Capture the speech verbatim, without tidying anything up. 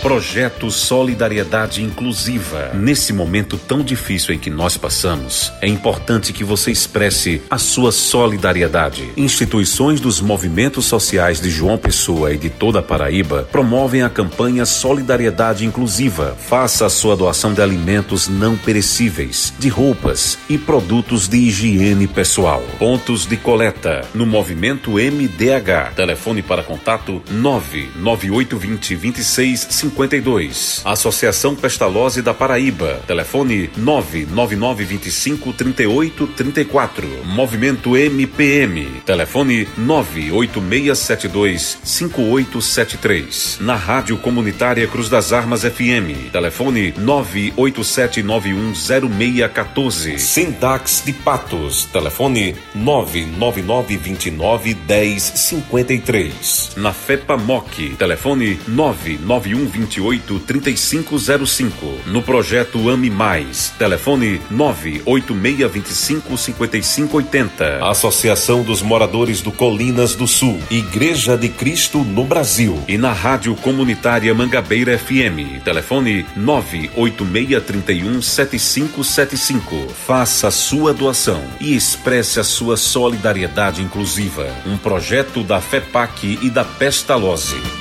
Projeto Solidariedade Inclusiva. Nesse momento tão difícil em que nós passamos, é importante que você expresse a sua solidariedade. Instituições dos movimentos sociais de João Pessoa e de toda a Paraíba promovem a campanha Solidariedade Inclusiva. Faça a sua doação de alimentos não perecíveis, de roupas e produtos de higiene pessoal. Pontos de coleta no Movimento M D H. Telefone para contato nove nove oito dois zero, dois seis cinco dois. Associação Pestalozzi da Paraíba. Telefone nove nove nove dois cinco três oito três quatro. Movimento M P M. Telefone nove oito seis sete dois cinco oito sete três. Na Rádio Comunitária Cruz das Armas F M. Telefone nove oito sete nove um zero seis um quatro. Sindax de Patos. Telefone nove nove nove dois nove um zero cinco três. Na FEPAMOC. Telefone nove nove um dois oito três cinco zero cinco. No Projeto Ame Mais. Telefone nove oito seis dois cinco cinco cinco oito zero. Associação dos Moradores do Colinas do Sul. Igreja de Cristo no Brasil. E na Rádio Comunitária Mangabeira F M. Telefone nove oito seis três um sete cinco sete cinco. Faça a sua doação e expresse a sua solidariedade inclusiva. Um projeto da FEPAC e da Pestalozzi.